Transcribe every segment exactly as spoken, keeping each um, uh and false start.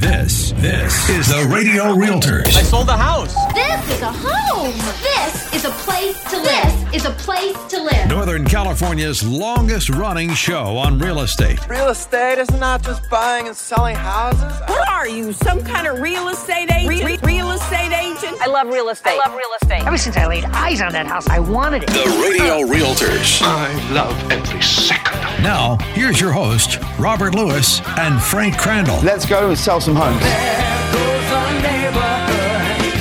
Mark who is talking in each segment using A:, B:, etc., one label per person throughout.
A: This, this is the Radio Realtors.
B: I sold the house.
C: This is a home. This is a place to live. This is a place to live.
A: Northern California's longest running show on real estate.
D: Real estate is not just buying and selling houses.
E: What are you, some kind of real estate agent? Re- re- real estate agent?
F: I love real estate.
G: I love real estate.
H: Ever since I laid eyes on that house, I wanted it.
A: The Radio Realtors.
I: I love every second.
A: Now, here's your host, Robert Lewis and Frank Crandall.
J: Let's go and sell some homes.
K: There goes the neighborhood.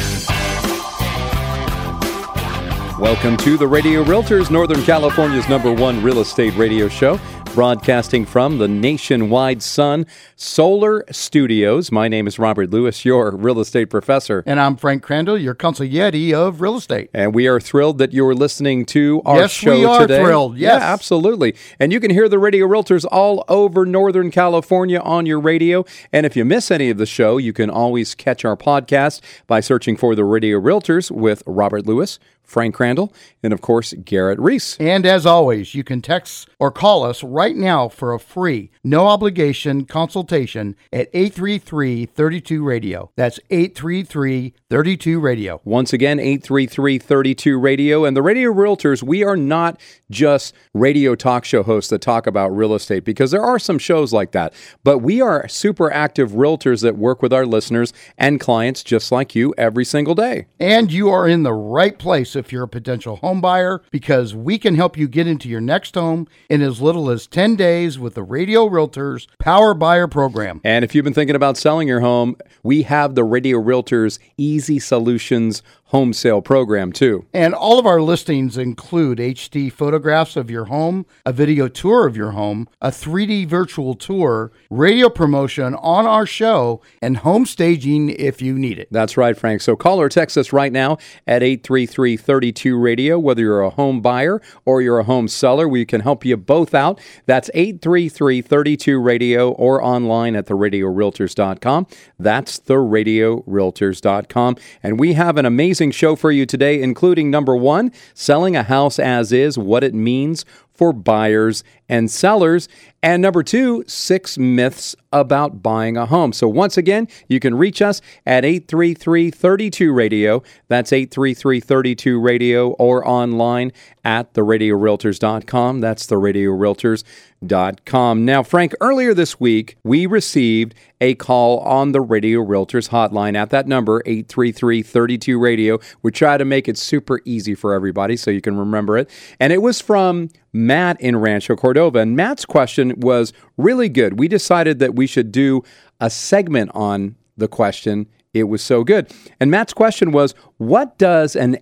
L: Welcome to the Radio Realtors, Northern California's number one real estate radio show, broadcasting from the Nationwide Sun Solar Studios. My name is Robert Lewis, your real estate professor.
M: And I'm Frank Crandall, your consigliere of real estate.
L: And we are thrilled that you're listening to our
M: yes,
L: show
M: we are
L: today.
M: thrilled. Yes,
L: yeah, absolutely. And you can hear the Radio Realtors all over Northern California on your radio. And if you miss any of the show, you can always catch our podcast by searching for the Radio Realtors with Robert Lewis, Frank Crandall, and of course, Garrett Reese.
M: And as always, you can text or call us right now for a free, no obligation consultation at eight three three, three two, radio. That's eight three three, three two, radio.
L: Once again, eight three three, three two, radio. And the Radio Realtors, we are not just radio talk show hosts that talk about real estate, because there are some shows like that. But we are super active realtors that work with our listeners and clients just like you every single day.
M: And you are in the right place if you're a potential home buyer, because we can help you get into your next home in as little as ten days with the Radio Realtors Power Buyer Program.
L: And if you've been thinking about selling your home, we have the Radio Realtors Easy Solutions home sale program too.
M: And all of our listings include H D photographs of your home, a video tour of your home, a three D virtual tour, radio promotion on our show, and home staging if you need it.
L: That's right, Frank. So call or text us right now at eight three three, three two, radio. Whether you're a home buyer or you're a home seller, we can help you both out. That's eight three three, three two, radio or online at the radio realtors dot com. That's the radio realtors dot com. And we have an amazing show for you today, including number one, selling a house as is, what it means for buyers and sellers, and number two, six myths about buying a home. So once again, you can reach us at eight three three, three two, radio. That's eight three three, three two, radio, or online at the radio realtors dot com. That's the radio realtors dot com. Now, Frank, earlier this week, we received a call on the Radio Realtors hotline at that number, eight three three, three two, radio. We try to make it super easy for everybody so you can remember it. And it was from Matt in Rancho Cordova. And Matt's question was really good. We decided that we should do a segment on the question. It was so good. And Matt's question was, what does an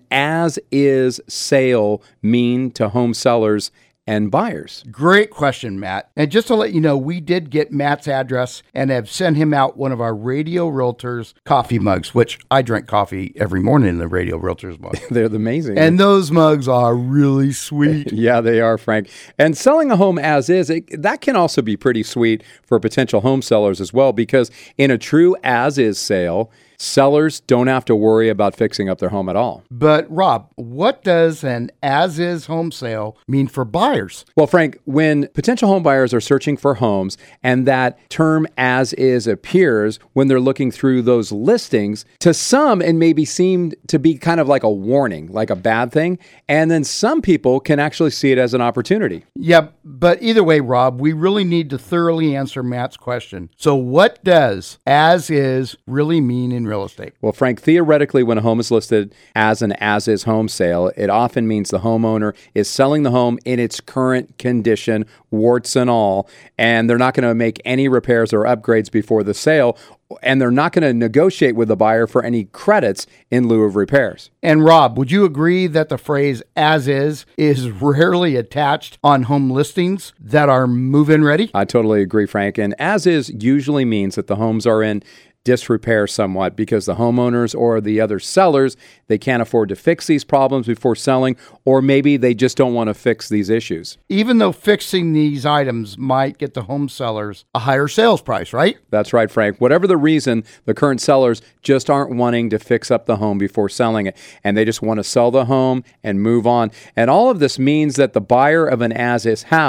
L: as-is sale mean to home sellers and buyers?
M: Great question, Matt. And just to let you know, we did get Matt's address and have sent him out one of our Radio Realtors coffee mugs, which I drink coffee every morning in the Radio Realtors mug.
L: They're amazing.
M: And those mugs are really sweet.
L: Yeah, they are, Frank. And selling a home as is, it, that can also be pretty sweet for potential home sellers as well, because in a true as-is sale, sellers don't have to worry about fixing up their home at all.
M: But Rob, what does an as-is home sale mean for buyers?
L: Well, Frank, when potential home buyers are searching for homes and that term as-is appears when they're looking through those listings, to some it maybe seemed to be kind of like a warning, like a bad thing. And then some people can actually see it as an opportunity.
M: Yeah, but either way, Rob, we really need to thoroughly answer Matt's question. So what does as-is really mean in real estate?
L: Well, Frank, theoretically, when a home is listed as an as-is home sale, it often means the homeowner is selling the home in its current condition, warts and all, and they're not going to make any repairs or upgrades before the sale, and they're not going to negotiate with the buyer for any credits in lieu of repairs.
M: And Rob, would you agree that the phrase as is is rarely attached on home listings that are move-in ready?
L: I totally agree, Frank. And as is usually means that the homes are in disrepair somewhat because the homeowners or the other sellers, they can't afford to fix these problems before selling, or maybe they just don't want to fix these issues.
M: Even though fixing these items might get the home sellers a higher sales price, right?
L: That's right, Frank. Whatever the reason, the current sellers just aren't wanting to fix up the home before selling it, and they just want to sell the home and move on. And all of this means that the buyer of an as-is house,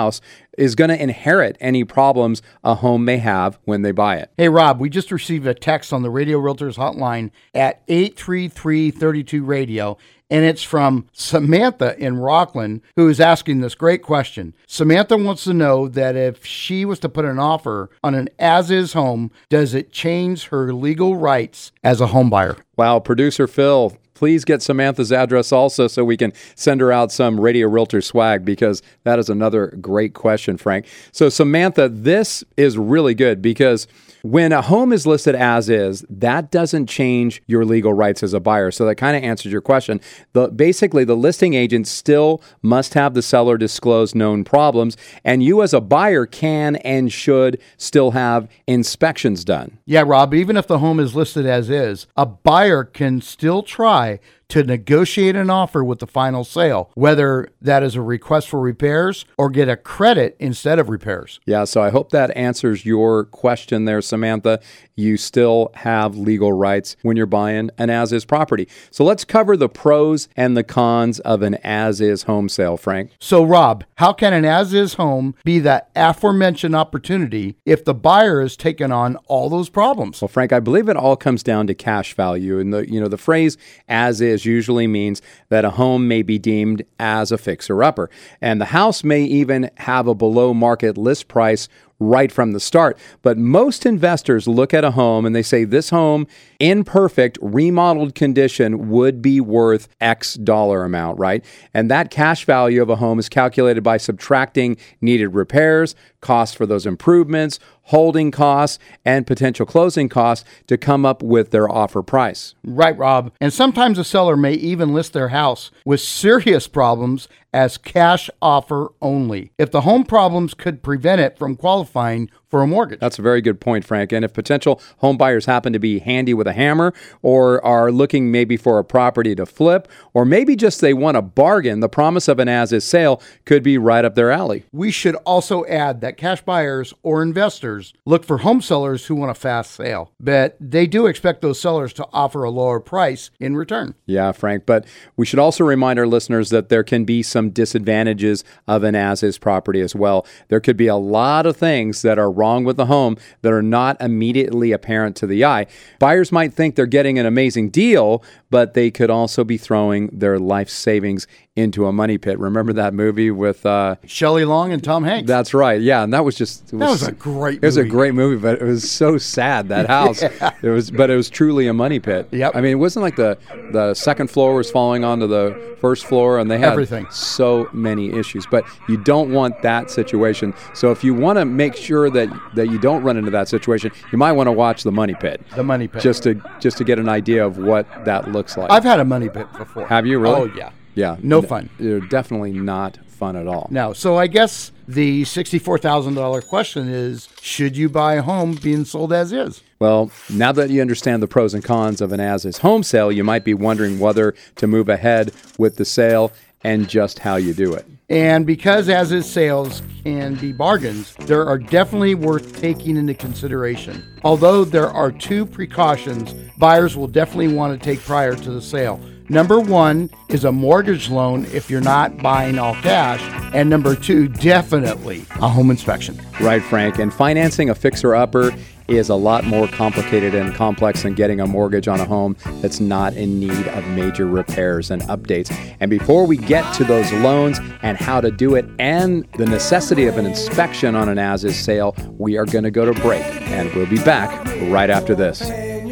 L: is going to inherit any problems a home may have when they buy it.
M: Hey, Rob, we just received a text on the Radio Realtors hotline at eight three three, three two, radio, and it's from Samantha in Rockland, who is asking this great question. Samantha wants to know that if she was to put an offer on an as-is home, does it change her legal rights as a home buyer?
L: Wow, producer Phil, please get Samantha's address also so we can send her out some Radio Realtor swag, because that is another great question, Frank. So Samantha, this is really good because when a home is listed as is, that doesn't change your legal rights as a buyer. So that kind of answers your question. The, basically, the listing agent still must have the seller disclose known problems, and you as a buyer can and should still have inspections done.
M: Yeah, Rob, even if the home is listed as is, a buyer can still try to negotiate an offer with the final sale, whether that is a request for repairs or get a credit instead of repairs.
L: Yeah, so I hope that answers your question there, Samantha. You still have legal rights when you're buying an as-is property. So let's cover the pros and the cons of an as-is home sale, Frank.
M: So, Rob, how can an as-is home be that aforementioned opportunity if the buyer has taken on all those problems?
L: Well, Frank, I believe it all comes down to cash value. And the you know the phrase as-is usually means that a home may be deemed as a fixer-upper. And the house may even have a below-market list price right from the start. But most investors look at a home and they say this home in perfect remodeled condition would be worth X dollar amount, right? And that cash value of a home is calculated by subtracting needed repairs, costs for those improvements, holding costs, and potential closing costs to come up with their offer price.
M: Right, Rob. And sometimes a seller may even list their house with serious problems as cash offer only, if the home problems could prevent it from qualifying for a mortgage.
L: That's a very good point, Frank. And if potential home buyers happen to be handy with a hammer or are looking maybe for a property to flip, or maybe just they want a bargain, the promise of an as-is sale could be right up their alley.
M: We should also add that cash buyers or investors look for home sellers who want a fast sale, but they do expect those sellers to offer a lower price in return.
L: Yeah, Frank, but we should also remind our listeners that there can be some disadvantages of an as-is property as well. There could be a lot of things that are wrong with the home that are not immediately apparent to the eye. Buyers might think they're getting an amazing deal, but they could also be throwing their life savings into a money pit. Remember that movie with uh,
M: Shelley Long and Tom Hanks?
L: That's right. Yeah, and that was just it
M: that
L: was,
M: was a great.
L: It was
M: movie.
L: a great movie, but it was so sad, that house. yeah. It was, but it was truly a money pit.
M: Yep.
L: I mean, it wasn't like the the second floor was falling onto the first floor, and they had
M: everything.
L: So many issues. But you don't want that situation. So if you want to make sure that that you don't run into that situation, you might want to watch The Money Pit.
M: The Money Pit.
L: Just to just to get an idea of what that looks like.
M: I've had a money pit before.
L: Have you really?
M: Oh yeah.
L: Yeah.
M: No fun.
L: They're definitely not fun at all.
M: No. So I guess the sixty-four thousand dollars question is, should you buy a home being sold as is?
L: Well, now that you understand the pros and cons of an as-is home sale, you might be wondering whether to move ahead with the sale and just how you do it.
M: And because as-is sales can be bargains, there are definitely worth taking into consideration. Although there are two precautions buyers will definitely want to take prior to the sale. Number one is a mortgage loan if you're not buying all cash. And number two, definitely a home inspection.
L: Right, Frank. And financing a fixer-upper is a lot more complicated and complex than getting a mortgage on a home that's not in need of major repairs and updates. And before we get to those loans and how to do it and the necessity of an inspection on an as-is sale, we are going to go to break, and we'll be back right after this.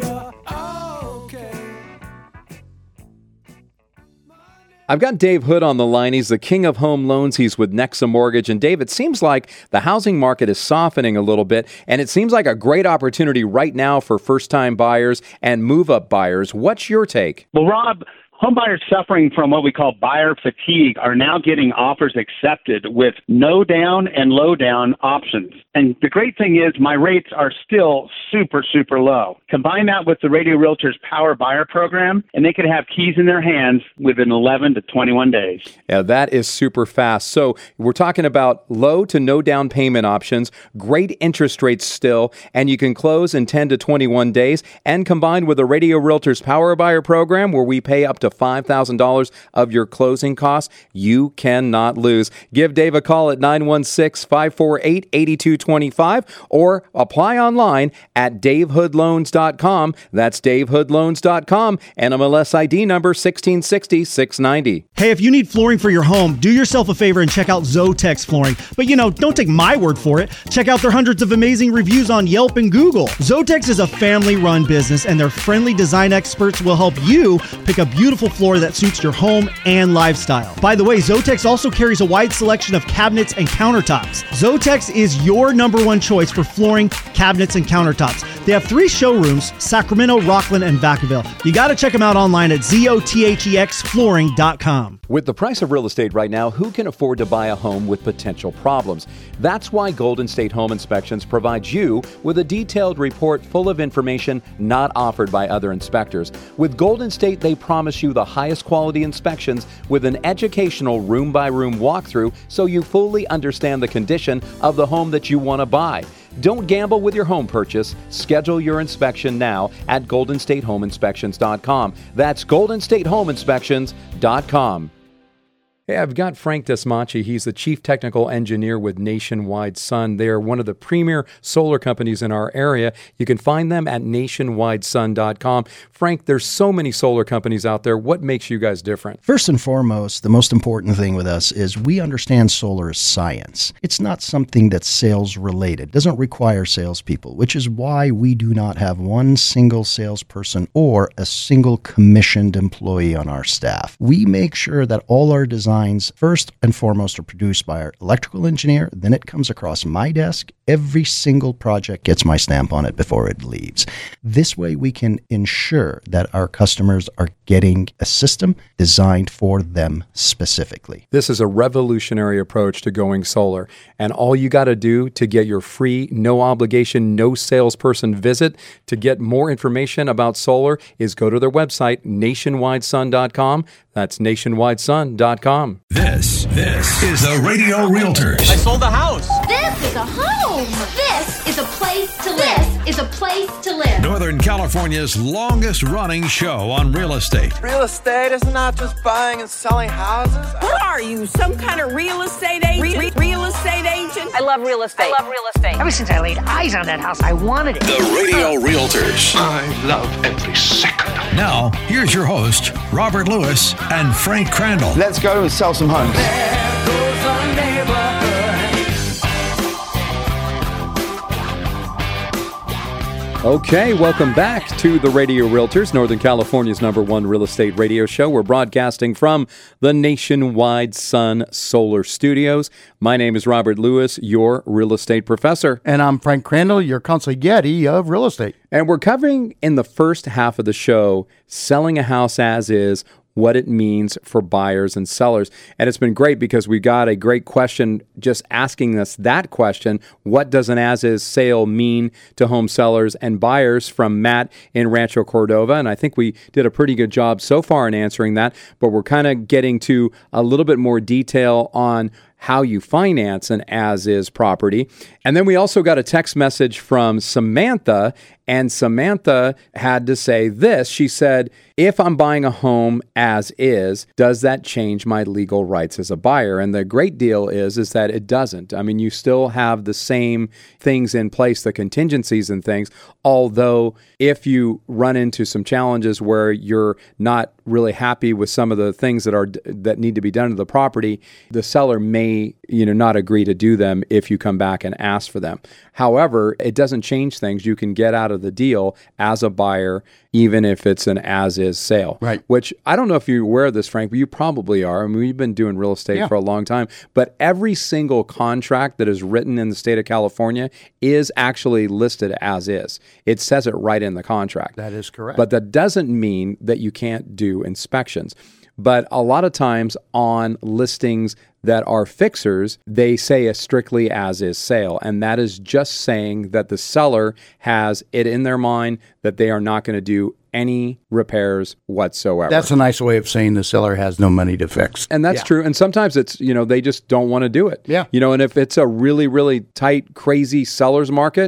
L: I've got Dave Hood on the line. He's the king of home loans. He's with Nexa Mortgage. And Dave, it seems like the housing market is softening a little bit, and it seems like a great opportunity right now for first-time buyers and move-up buyers. What's your take?
B: Well, Rob, home buyers suffering from what we call buyer fatigue are now getting offers accepted with no down and low down options. And the great thing is my rates are still super, super low. Combine that with the Radio Realtors Power Buyer Program, and they could have keys in their hands within eleven to twenty-one days.
L: Yeah, that is super fast. So we're talking about low to no down payment options, great interest rates still, and you can close in ten to twenty-one days, and combined with the Radio Realtors Power Buyer Program, where we pay up to to five thousand dollars of your closing costs, you cannot lose. Give Dave a call at nine one six, five four eight, eight two two five or apply online at dave hood loans dot com. That's dave hood loans dot com, N M L S I D number sixteen sixty, six ninety.
F: Hey, if you need flooring for your home, do yourself a favor and check out Zotex Flooring. But you know, don't take my word for it. Check out their hundreds of amazing reviews on Yelp and Google. Zotex is a family-run business, and their friendly design experts will help you pick a beautiful floor that suits your home and lifestyle. By the way, Zotex also carries a wide selection of cabinets and countertops. Zotex is your number one choice for flooring, cabinets, and countertops. They have three showrooms, Sacramento, Rockland, and Vacaville. You got to check them out online at zotex flooring dot com.
L: With the price of real estate right now, who can afford to buy a home with potential problems? That's why Golden State Home Inspections provides you with a detailed report full of information not offered by other inspectors. With Golden State, they promise you the highest quality inspections with an educational room-by-room walkthrough so you fully understand the condition of the home that you want to buy. Don't gamble with your home purchase. Schedule your inspection now at golden state home inspections dot com. That's golden state home inspections dot com. Hey, I've got Frank Desmachi. He's the Chief Technical Engineer with Nationwide Sun. They are one of the premier solar companies in our area. You can find them at nationwide sun dot com. Frank, there's so many solar companies out there. What makes you guys different?
G: First and foremost, the most important thing with us is we understand solar is science. It's not something that's sales related. It doesn't require salespeople, which is why we do not have one single salesperson or a single commissioned employee on our staff. We make sure that all our designs first and foremost are produced by our electrical engineer, then it comes across my desk. Every single project gets my stamp on it before it leaves. This way we can ensure that our customers are getting a system designed for them specifically.
L: This is a revolutionary approach to going solar, and all you got to do to get your free, no obligation, no salesperson visit to get more information about solar is go to their website, nationwide sun dot com. That's nationwide sun dot com.
A: This, this is the Radio Realtors.
E: I sold the house.
C: This is a home. This is a place to live. This is a place to live.
A: Northern California's longest running show on real estate.
D: Real estate is not just buying and selling houses.
E: What are you, some kind of real estate agent? Re- re- real estate agent?
H: I love real estate. I love real estate. Ever since I laid eyes on that house, I wanted it.
I: The Radio Realtors. I love every second.
A: Now, here's your host, Robert Lewis and Frank Crandall.
J: Let's go and sell some homes.
K: There goes our neighborhood.
L: Okay, welcome back to the Radio Realtors, Northern California's number one real estate radio show. We're broadcasting from the Nationwide Sun Solar Studios. My name is Robert Lewis, your real estate professor.
M: And I'm Frank Crandall, your consigliere of real estate.
L: And we're covering in the first half of the show, selling a house as is, what it means for buyers and sellers. And it's been great because we got a great question just asking us that question. What does an as-is sale mean to home sellers and buyers, from Matt in Rancho Cordova? And I think we did a pretty good job so far in answering that, but we're kind of getting to a little bit more detail on how you finance an as-is property. And then we also got a text message from Samantha, and Samantha had to say this. She said, if I'm buying a home as is, does that change my legal rights as a buyer? And the great deal is, is that it doesn't. I mean, you still have the same things in place, the contingencies and things, although if you run into some challenges where you're not really happy with some of the things that are that need to be done to the property, the seller may, you know, not agree to do them if you come back and ask for them. However, it doesn't change things. You can get out of the deal as a buyer, even if it's an as-is sale.
M: Right.
L: Which, I don't know if you're aware of this, Frank, but you probably are. I mean, we've been doing real estate
M: yeah.
L: for a long time. But every single contract that is written in the state of California is actually listed as is. It says it right in the contract.
M: That is correct.
L: But that doesn't mean that you can't do inspections. But a lot of times on listings that are fixers, they say a strictly as-is sale. And that is just saying that the seller has it in their mind that they are not going to do any repairs whatsoever.
M: That's a nice way of saying the seller has no money to fix.
L: And that's
M: yeah.
L: true. And sometimes it's, you know, they just don't want to do it.
M: Yeah.
L: You know, and if it's a really, really tight, crazy seller's market,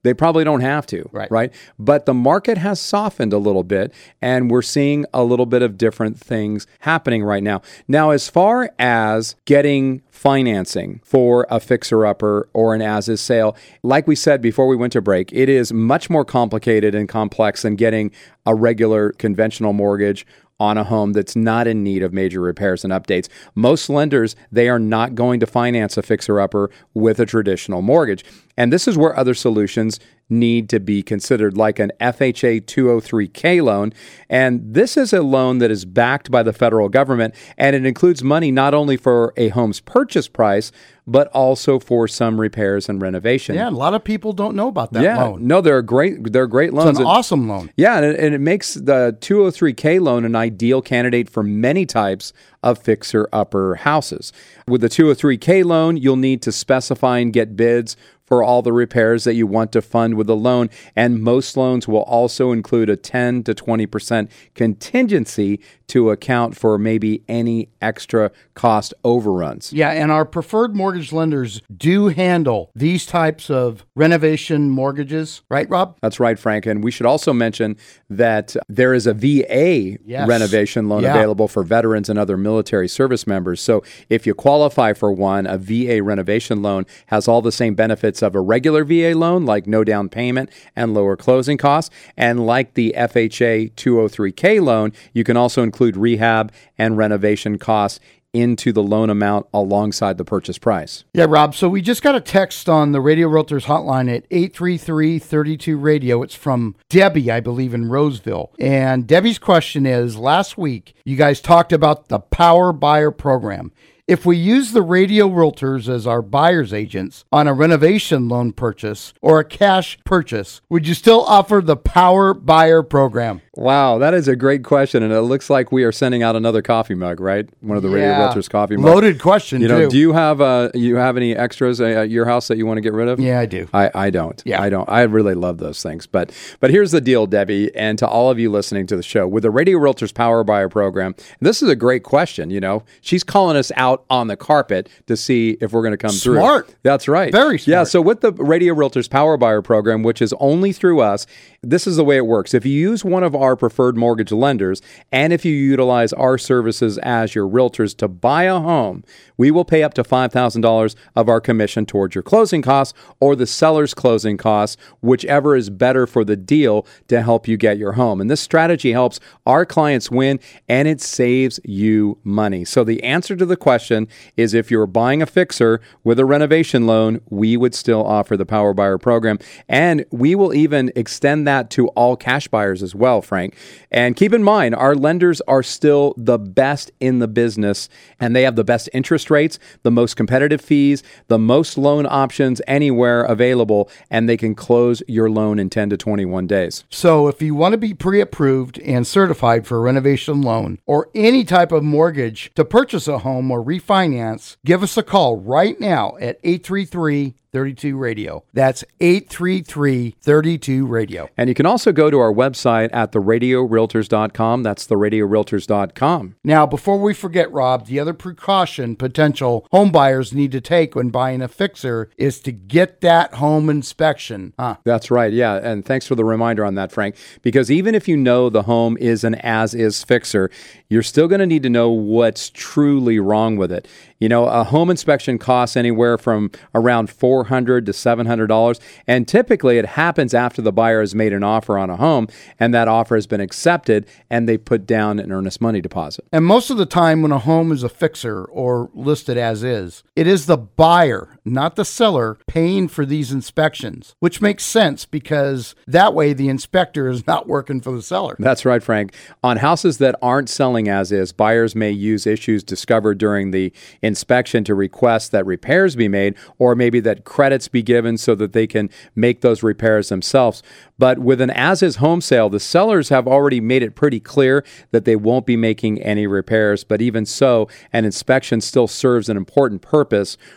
L: They probably don't have to,
M: right.
L: right? But the market has softened a little bit, and we're seeing a little bit of different things happening right now. Now, as far as getting financing for a fixer-upper or an as-is sale, like we said before we went to break, it is much more complicated and complex than getting a regular conventional mortgage on a home that's not in need of major repairs and updates. Most lenders, they are not going to finance a fixer-upper with a traditional mortgage. And this is where other solutions need to be considered, like an F H A two oh three K loan. And this is a loan that is backed by the federal government, and it includes money not only for a home's purchase price, but also for some repairs and renovation.
M: Yeah, a lot of people don't know about that
L: yeah,
M: loan.
L: No, they're great. They're great loans.
M: It's an awesome loan.
L: Yeah, and it, and it makes the two oh three K loan an ideal candidate for many types of fixer-upper houses. With the two oh three K loan, you'll need to specify and get bids for all the repairs that you want to fund with the loan. And most loans will also include a ten to twenty percent contingency to account for maybe any extra cost overruns.
M: Yeah, and our preferred mortgage lenders do handle these types of renovation mortgages, right, Rob?
L: That's right, Frank. And we should also mention that there is a V A
M: yes.
L: renovation loan
M: yeah.
L: available for veterans and other military service members. So if you qualify for one, a V A renovation loan has all the same benefits of a regular V A loan, like no down payment and lower closing costs. And like the F H A two oh three K loan, you can also include rehab and renovation costs into the loan amount alongside the purchase price.
M: Yeah, Rob. So we just got a text on the Radio Realtors hotline at eight three three, three two radio. It's from Debbie, I believe, in Roseville. And Debbie's question is, last week, you guys talked about the Power Buyer Program. If we use the Radio Realtors as our buyer's agents on a renovation loan purchase or a cash purchase, would you still offer the Power Buyer Program?
L: Wow, that is a great question, and it looks like we are sending out another coffee mug, right? One of the Radio
M: Yeah.
L: Realtors coffee mugs.
M: Loaded question,
L: You know,
M: too.
L: do you have uh, you have any extras at your house that you want to get rid of?
M: Yeah, I do.
L: I, I don't.
M: Yeah.
L: I don't. I really love those things. But but here's the deal, Debbie, and to all of you listening to the show, with the Radio Realtors Power Buyer Program, this is a great question. You know, she's calling us out on the carpet to see if we're going to come through.
M: Smart.
L: That's right.
M: Very smart.
L: Yeah. So with the Radio Realtors Power Buyer Program, which is only through us, this is the way it works. If you use one of our preferred mortgage lenders, and if you utilize our services as your realtors to buy a home, we will pay up to five thousand dollars of our commission towards your closing costs or the seller's closing costs, whichever is better for the deal to help you get your home. And this strategy helps our clients win, and it saves you money. So the answer to the question is, if you're buying a fixer with a renovation loan, we would still offer the Power Buyer Program. And we will even extend that to all cash buyers as well, Frank. And keep in mind, our lenders are still the best in the business, and they have the best interest rates, the most competitive fees, the most loan options anywhere available, and they can close your loan in ten to twenty-one days.
M: So if you want to be pre-approved and certified for a renovation loan or any type of mortgage to purchase a home or refinance, give us a call right now at eight three three, three two radio. That's eight three three, three two radio.
L: And you can also go to our website at the radio realtors dot com. That's the radio realtors dot com.
M: Now, before we forget, Rob, the other precaution potential home buyers need to take when buying a fixer is to get that home inspection. Huh?
L: That's right. Yeah. And thanks for the reminder on that, Frank, because even if you know the home is an as-is fixer, you're still going to need to know what's truly wrong with it. You know, a home inspection costs anywhere from around four hundred dollars to seven hundred dollars, and typically it happens after the buyer has made an offer on a home and that offer has been accepted and they put down an earnest money deposit.
M: And most of the time when a home is a fixer or listed as is, it is the buyer, not the seller, paying for these inspections, which makes sense because that way the inspector is not working for the seller.
L: That's right, Frank. On houses that aren't selling as is, buyers may use issues discovered during the inspection to request that repairs be made, or maybe that credits be given so that they can make those repairs themselves. But with an as-is home sale, the sellers have already made it pretty clear that they won't be making any repairs. But even so, an inspection still serves an important purpose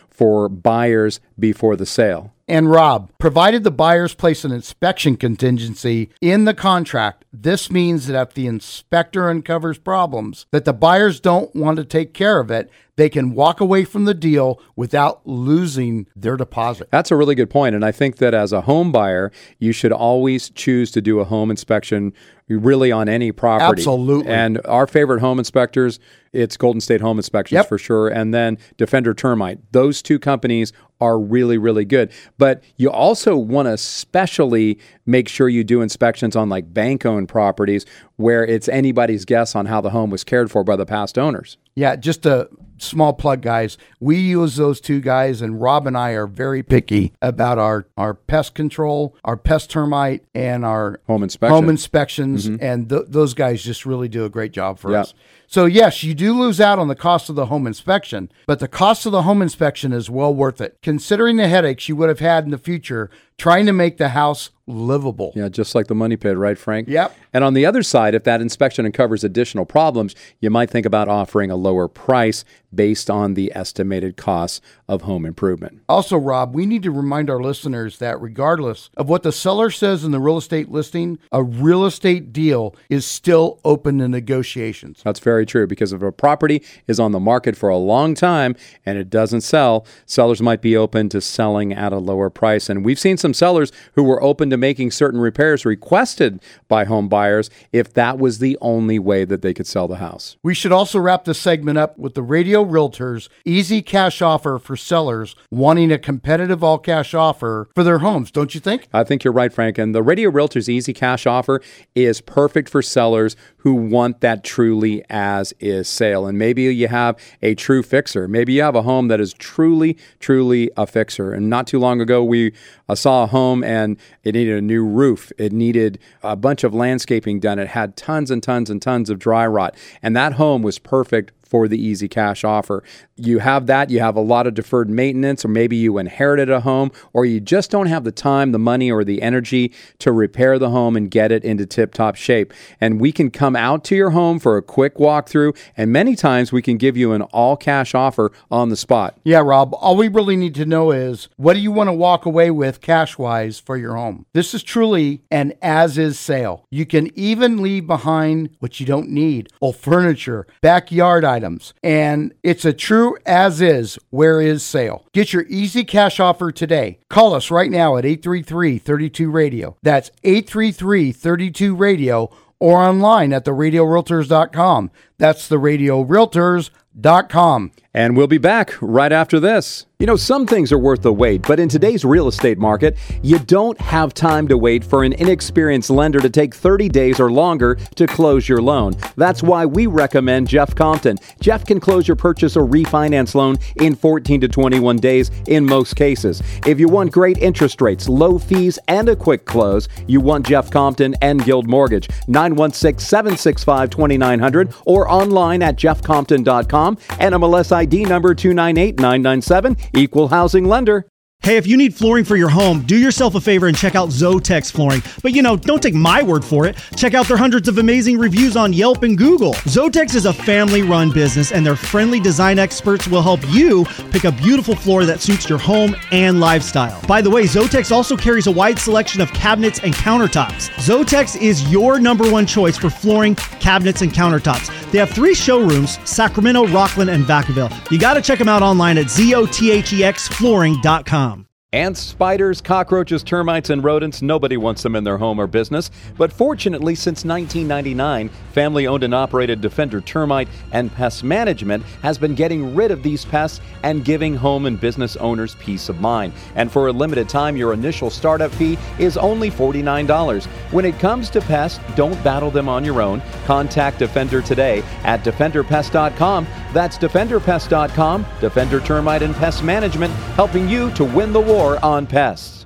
L: for buyers before the sale.
M: And Rob, provided the buyers place an inspection contingency in the contract, this means that if the inspector uncovers problems that the buyers don't want to take care of it, they can walk away from the deal without losing their deposit.
L: That's a really good point. And I think that as a home buyer, you should always choose to do a home inspection really on any property.
M: Absolutely.
L: And our favorite home inspectors, it's Golden State Home Inspections
M: Yep.
L: for sure, and then Defender Termite. Those two companies are really, really good. But you also want to especially make sure you do inspections on like bank-owned properties where it's anybody's guess on how the home was cared for by the past owners.
M: Yeah, just a small plug, guys. We use those two guys, and Rob and I are very picky about our, our pest control, our pest termite, and our
L: home inspection.
M: home inspections.
L: Mm-hmm.
M: And th- those guys just really do a great job for
L: Yep.
M: us. So yes, you do lose out on the cost of the home inspection, but the cost of the home inspection is well worth it, considering the headaches you would have had in the future trying to make the house livable.
L: Yeah, just like the money pit, right, Frank?
M: Yep.
L: And on the other side, if that inspection uncovers additional problems, you might think about offering a lower price based on the estimated costs of home improvement.
M: Also, Rob, we need to remind our listeners that regardless of what the seller says in the real estate listing, a real estate deal is still open to negotiations.
L: That's very true, because if a property is on the market for a long time and it doesn't sell, sellers might be open to selling at a lower price. And we've seen some sellers who were open to making certain repairs requested by home buyers if that was the only way that they could sell the house.
M: We should also wrap this segment up with the Radio Realtors easy cash offer for sellers wanting a competitive all cash offer for their homes, don't you think?
L: I think you're right, Frank. And the Radio Realtors easy cash offer is perfect for sellers who want that truly as is sale. And maybe you have a true fixer. Maybe you have a home that is truly, truly a fixer. And not too long ago, we uh, saw a home and it needed a new roof. It needed a bunch of landscaping done. It had tons and tons and tons of dry rot. And that home was perfect for the easy cash offer. You have that, you have a lot of deferred maintenance, or maybe you inherited a home, or you just don't have the time, the money, or the energy to repair the home and get it into tip-top shape. And we can come out to your home for a quick walkthrough, and many times we can give you an all-cash offer on the spot.
M: Yeah, Rob, all we really need to know is, what do you want to walk away with cash-wise for your home? This is truly an as-is sale. You can even leave behind what you don't need, old furniture, backyard items, and it's a true as-is, where-is sale. Get your easy cash offer today. Call us right now at eight three three, three two, radio. That's eight three three, three two, radio, or online at the radio realtors dot com. That's the radio realtors dot com.
L: And we'll be back right after this. You know, some things are worth the wait, but in today's real estate market, you don't have time to wait for an inexperienced lender to take thirty days or longer to close your loan. That's why we recommend Jeff Compton. Jeff can close your purchase or refinance loan in fourteen to twenty-one days in most cases. If you want great interest rates, low fees, and a quick close, you want Jeff Compton and Guild Mortgage. nine one six, seven six five, two nine zero zero or online at jeff compton dot com. N M L S I D number two nine eight nine nine seven. Equal housing lender.
F: Hey, if you need flooring for your home, do yourself a favor and check out Zotex Flooring. But you know, don't take my word for it. Check out their hundreds of amazing reviews on Yelp and Google. Zotex is a family-run business, and their friendly design experts will help you pick a beautiful floor that suits your home and lifestyle. By the way, Zotex also carries a wide selection of cabinets and countertops. Zotex is your number one choice for flooring, cabinets, and countertops. They have three showrooms, Sacramento, Rockland, and Vacaville. You got to check them out online at zotex flooring dot com.
L: Ants, spiders, cockroaches, termites, and rodents, nobody wants them in their home or business. But fortunately, since nineteen ninety-nine, family-owned and operated Defender Termite and Pest Management has been getting rid of these pests and giving home and business owners peace of mind. And for a limited time, your initial startup fee is only forty-nine dollars. When it comes to pests, don't battle them on your own. Contact Defender today at defender pest dot com. That's defender pest dot com. Defender Termite and Pest Management, helping you to win the war on pests.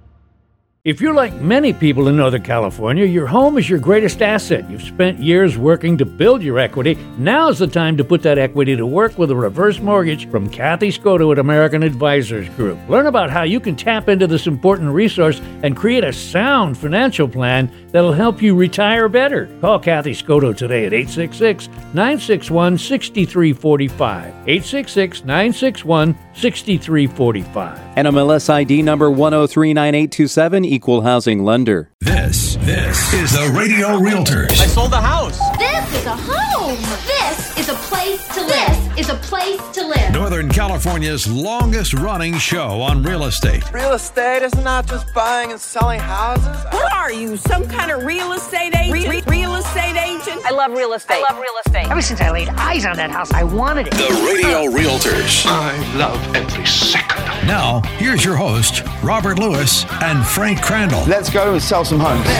J: If you're like many people in Northern California, your home is your greatest asset. You've spent years working to build your equity. Now's the time to put that equity to work with a reverse mortgage from Kathy Scotto at American Advisors Group. Learn about how you can tap into this important resource and create a sound financial plan that'll help you retire better. Call Kathy Scotto today at eight six six, nine six one, six three four five. eight six six, nine six one, sixty-three forty-five.
L: N M L S I D number one oh three nine eight two seven, Equal Housing Lender.
A: This, this is the Radio Realtors.
D: I sold the house.
C: This is a home. This is a place to live. This is a place to live.
A: Northern California's longest running show on real estate.
D: Real estate is not just buying and selling houses.
E: What are you, some kind of real estate agent? Re- re- real estate agent?
H: I love real estate. I love real estate. Ever since I laid eyes on that house, I wanted it.
A: The Radio Realtors.
I: I love every second.
A: Now, here's your host, Robert Lewis and Frank Crandall.
N: Let's go and sell some homes.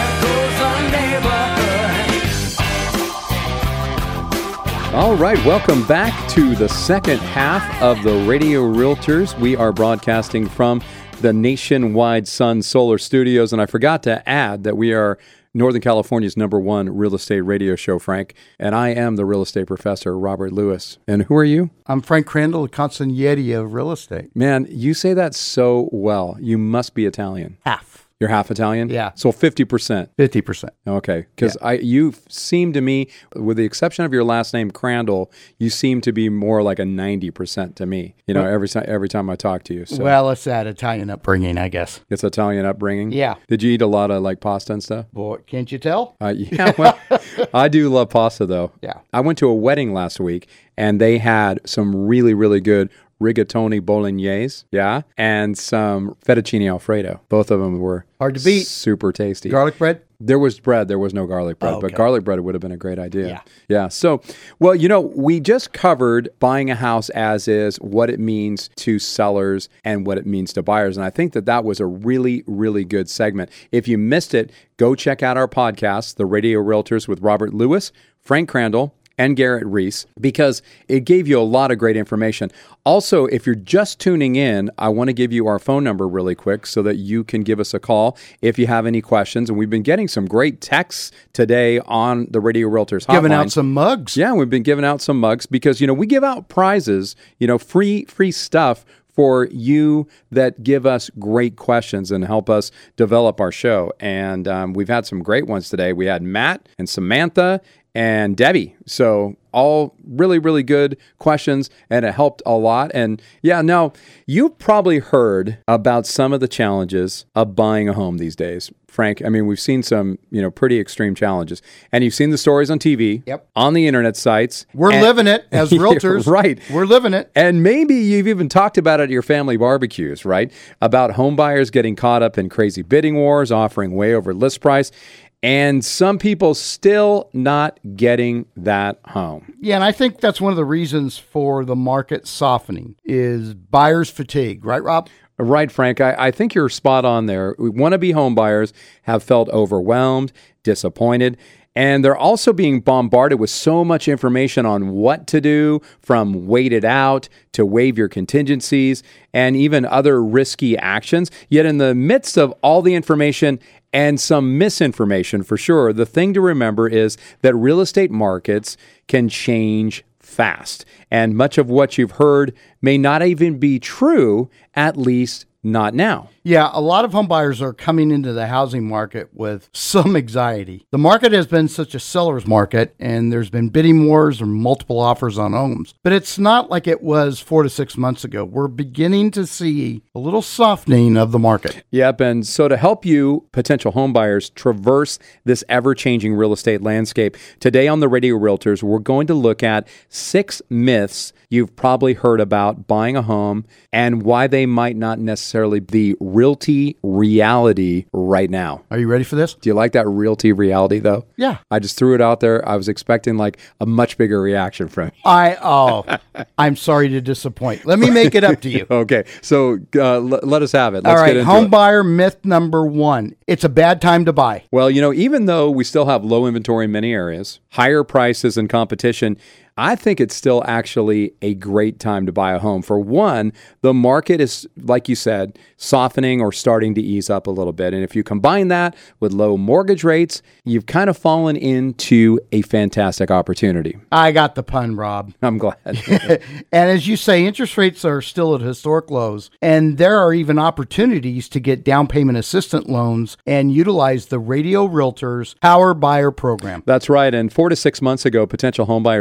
L: All right, welcome back to the second half of the Radio Realtors. We are broadcasting from the Nationwide Sun Solar Studios, and I forgot to add that we are Northern California's number one real estate radio show, Frank, and I am the real estate professor, Robert Lewis. And who are you?
M: I'm Frank Crandall, the consigliere of real estate.
L: Man, you say that so well. You must be Italian.
M: Half.
L: You're half Italian?
M: Yeah.
L: So fifty percent.
M: fifty percent.
L: Okay. Because
M: Yeah.
L: I you seem to me, with the exception of your last name, Crandall, you seem to be more like a ninety percent to me, you know,
M: Well-
L: every, time every time I talk to you. So
M: Well, it's that Italian upbringing, I guess.
L: it's Italian upbringing?
M: Yeah.
L: Did you eat a lot of like pasta and stuff?
M: Boy, can't you tell?
L: Uh, yeah, well, I do love pasta though.
M: Yeah.
L: I went to a wedding last week and they had some really, really good rigatoni bolognese, yeah, and some fettuccine alfredo. Both of them were
M: Hard to beat.
L: super tasty.
M: Garlic bread?
L: There was bread. There was no garlic bread,
M: Oh,
L: but
M: okay.
L: garlic bread would have been a great idea.
M: Yeah.
L: Yeah. So, well, you know, we just covered buying a house as is, what it means to sellers and what it means to buyers. And I think that that was a really, really good segment. If you missed it, go check out our podcast, The Radio Realtors with Robert Lewis, Frank Crandall, and Garrett Reese, because it gave you a lot of great information. Also, if you're just tuning in, I want to give you our phone number really quick so that you can give us a call if you have any questions. And we've been getting some great texts today on the Radio Realtors hotline.
M: Giving out some mugs.
L: Yeah, we've been giving out some mugs because, you know, we give out prizes, you know, free free stuff for you that give us great questions and help us develop our show. And um, we've had some great ones today. We had Matt and Samantha and Debbie. So all really, really good questions, and it helped a lot. And yeah, now you've probably heard about some of the challenges of buying a home these days, Frank. I mean, we've seen some, you know, pretty extreme challenges, and you've seen the stories on T V,
M: Yep.
L: on the internet sites.
M: We're
L: and-
M: living it as realtors.
L: Right.
M: We're living it.
L: And maybe you've even talked about it at your family barbecues, right? About home buyers getting caught up in crazy bidding wars, offering way over list price, and some people still not getting that home.
M: Yeah, and I think that's one of the reasons for the market softening is buyer's fatigue, right, Rob?
L: Right, Frank. I, I think you're spot on there. Wannabe home buyers have felt overwhelmed, disappointed, and they're also being bombarded with so much information on what to do, from wait it out to waive your contingencies and even other risky actions. Yet in the midst of all the information and some misinformation for sure, the thing to remember is that real estate markets can change fast. And much of what you've heard may not even be true, at least not now.
M: Yeah, a lot of home buyers are coming into the housing market with some anxiety. The market has been such a seller's market, and there's been bidding wars and multiple offers on homes. But it's not like it was four to six months ago. We're beginning to see a little softening of the market.
L: Yep, and so to help you, potential home buyers, traverse this ever-changing real estate landscape, today on the Radio Realtors, we're going to look at six myths you've probably heard about buying a home and why they might not necessarily be realty reality right now.
M: Are you ready for this?
L: Do you like that realty reality, though?
M: Yeah.
L: I just threw it out there. I was expecting like a much bigger reaction from you.
M: I, oh, I'm sorry to disappoint. Let me make it up to you.
L: Okay, so uh, l- let us have it. Let's
M: All right,
L: get into
M: home
L: it.
M: buyer myth number one. It's a bad time to buy.
L: Well, you know, even though we still have low inventory in many areas, higher prices and competition, I think it's still actually a great time to buy a home. For one, the market is, like you said, softening or starting to ease up a little bit. And if you combine that with low mortgage rates, you've kind of fallen into a fantastic opportunity.
M: I got the pun, Rob.
L: I'm glad.
M: And as you say, interest rates are still at historic lows, and there are even opportunities to get down payment assistance loans and utilize the Radio Realtors Power Buyer Program.
L: That's right. And four to six months ago, potential homebuyers really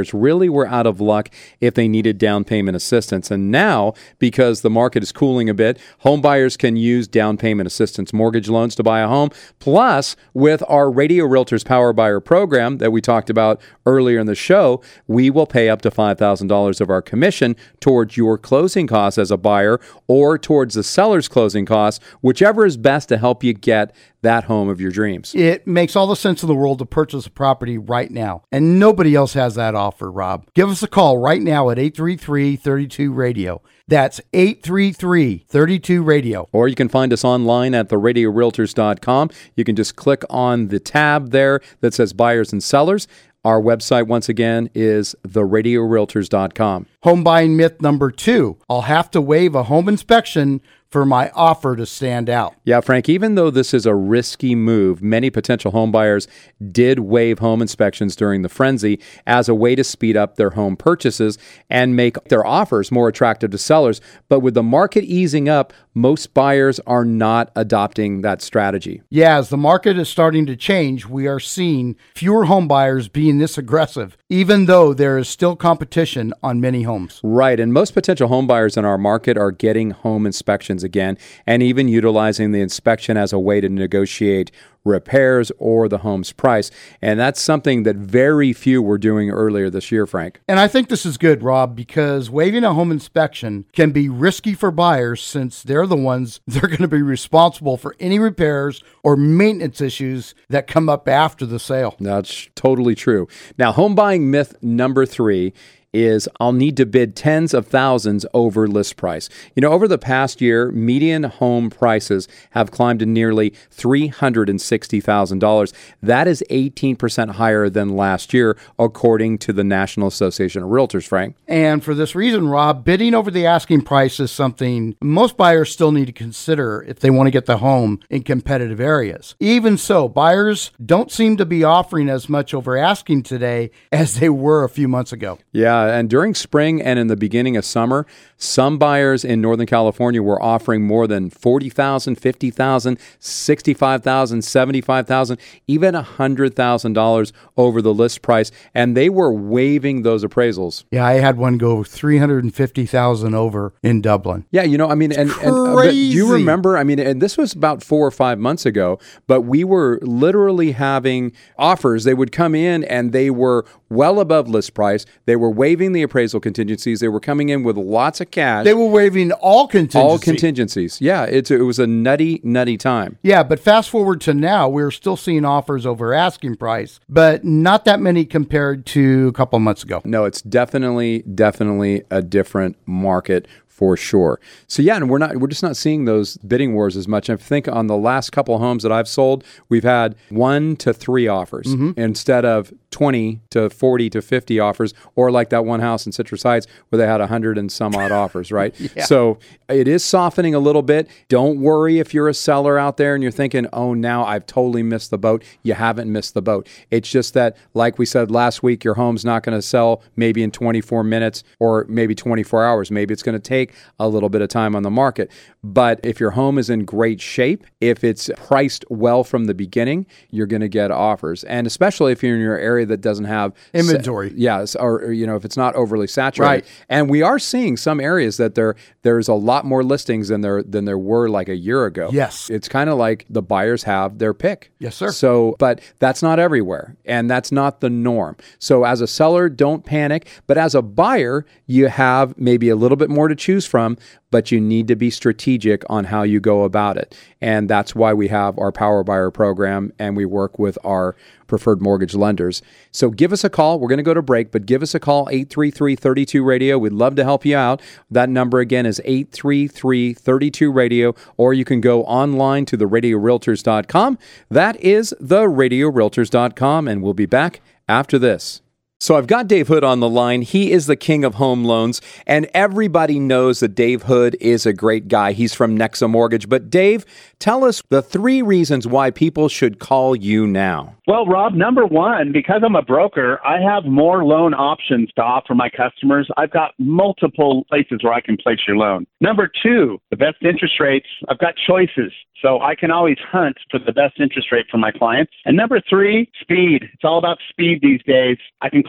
L: really were out of luck if they needed down payment assistance. And now, because the market is cooling a bit, home buyers can use down payment assistance mortgage loans to buy a home. Plus, with our Radio Realtors Power Buyer program that we talked about earlier in the show, we will pay up to five thousand dollars of our commission towards your closing costs as a buyer or towards the seller's closing costs, whichever is best to help you get that home of your dreams.
M: It makes all the sense in the world to purchase a property right now, and nobody else has that offer, Rob. Give us a call right now at eight three three, three two, radio. That's eight three three, three two, radio.
L: Or you can find us online at the radio realtors dot com. You can just click on the tab there that says buyers and sellers. Our website, once again, is the radio realtors dot com.
M: Home buying myth number two. I'll have to waive a home inspection for my offer to stand out.
L: Yeah, Frank, even though this is a risky move, many potential home buyers did waive home inspections during the frenzy as a way to speed up their home purchases and make their offers more attractive to sellers. But with the market easing up, most buyers are not adopting that strategy.
M: Yeah, as the market is starting to change, we are seeing fewer home buyers being this aggressive, even though there is still competition on many homes.
L: Right, and most potential home buyers in our market are getting home inspections again, and even utilizing the inspection as a way to negotiate repairs or the home's price. And that's something that very few were doing earlier this year, Frank.
M: And I think this is good, Rob, because waiving a home inspection can be risky for buyers since they're the ones that are going to be responsible for any repairs or maintenance issues that come up after the sale.
L: That's totally true. Now, home buying myth number three is I'll need to bid tens of thousands over list price. You know, over the past year, median home prices have climbed to nearly three hundred sixty thousand dollars. That is eighteen percent higher than last year, according to the National Association of Realtors, Frank.
M: And for this reason, Rob, bidding over the asking price is something most buyers still need to consider if they want to get the home in competitive areas. Even so, buyers don't seem to be offering as much over asking today as they were a few months ago.
L: Yeah. And during spring and in the beginning of summer, some buyers in Northern California were offering more than forty thousand dollars, fifty thousand dollars, sixty-five thousand dollars, seventy-five thousand dollars, even one hundred thousand dollars over the list price, and they were waiving those appraisals.
M: Yeah, I had one go three hundred fifty thousand dollars over in Dublin.
L: Yeah, you know, I mean, and, and uh, but do you remember, I mean, and this was about four or five months ago, but we were literally having offers. They would come in and they were well above list price. They were waiving the appraisal contingencies. They were coming in with lots of cash.
M: They were waiving all contingencies.
L: All contingencies. Yeah, it's, it was a nutty, nutty time.
M: Yeah, but fast forward to now, we're still seeing offers over asking price, but not that many compared to a couple months ago.
L: No, it's definitely, definitely a different market for sure. So yeah, and we're not we're just not seeing those bidding wars as much. I think on the last couple of homes that I've sold, we've had one to three offers mm-hmm. instead of twenty to forty to fifty offers, or like that one house in Citrus Heights where they had a hundred and some odd offers, right? Yeah. So it is softening a little bit. Don't worry if you're a seller out there and you're thinking, oh, now I've totally missed the boat. You haven't missed the boat. It's just that, like we said last week, your home's not going to sell maybe in twenty-four minutes or maybe twenty-four hours. Maybe it's going to take a little bit of time on the market. But if your home is in great shape, if it's priced well from the beginning, you're going to get offers. And especially if you're in your area that doesn't have
M: inventory.
L: Sa- yes, or, or you know, if it's not overly saturated. Right. And we are seeing some areas that there there's a lot more listings than there than there were like a year ago.
M: Yes.
L: It's kind of like the buyers have their pick.
M: Yes, sir.
L: So, but that's not everywhere, and that's not the norm. So as a seller, don't panic, but as a buyer, you have maybe a little bit more to choose from, but you need to be strategic on how you go about it. And that's why we have our Power Buyer program and we work with our preferred mortgage lenders. So give us a call. We're going to go to break, but give us a call, eight three three, three two, radio. We'd love to help you out. That number again is eight three three, three two, radio, or you can go online to the radio realtors dot com. That is the radio realtors dot com, and we'll be back after this. So I've got Dave Hood on the line. He is the king of home loans, and everybody knows that Dave Hood is a great guy. He's from Nexa Mortgage. But Dave, tell us the three reasons why people should call you now.
B: Well, Rob, number one, because I'm a broker, I have more loan options to offer my customers. I've got multiple places where I can place your loan. Number two, the best interest rates. I've got choices, so I can always hunt for the best interest rate for my clients. And number three, speed. It's all about speed these days. I can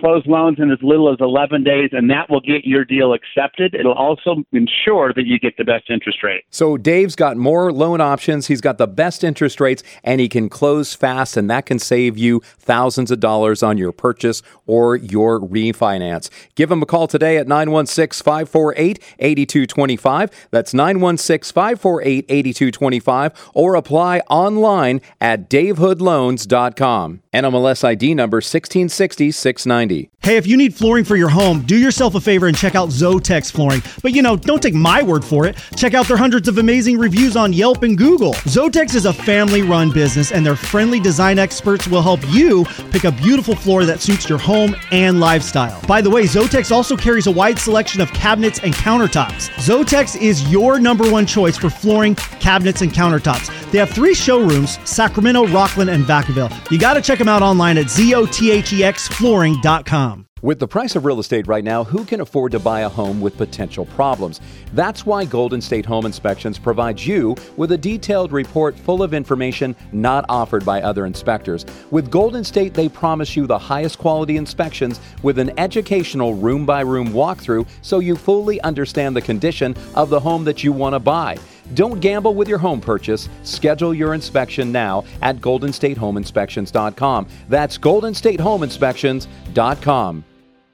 B: close loans in as little as eleven days, and that will get your deal accepted. It'll also ensure that you get the best interest rate.
L: So Dave's got more loan options. He's got the best interest rates, and he can close fast, and that can save you thousands of dollars on your purchase or your refinance. Give him a call today at nine one six, five four eight, eight two two five. That's nine one six, five four eight, eight two two five, or apply online at dave hood loans dot com. N M L S I D number sixteen sixty, six ninety.
F: Hey, if you need flooring for your home, do yourself a favor and check out Zotex Flooring. But you know, don't take my word for it. Check out their hundreds of amazing reviews on Yelp and Google. Zotex is a family-run business, and their friendly design experts will help you pick a beautiful floor that suits your home and lifestyle. By the way, Zotex also carries a wide selection of cabinets and countertops. Zotex is your number one choice for flooring, cabinets, and countertops. They have three showrooms, Sacramento, Rockland, and Vacaville. You got to check them out online at zotex flooring dot com.
L: With the price of real estate right now, who can afford to buy a home with potential problems? That's why Golden State Home Inspections provides you with a detailed report full of information not offered by other inspectors. With Golden State, they promise you the highest quality inspections with an educational room-by-room walkthrough so you fully understand the condition of the home that you want to buy. Don't gamble with your home purchase. Schedule your inspection now at golden state home inspections dot com. That's golden state home inspections dot com.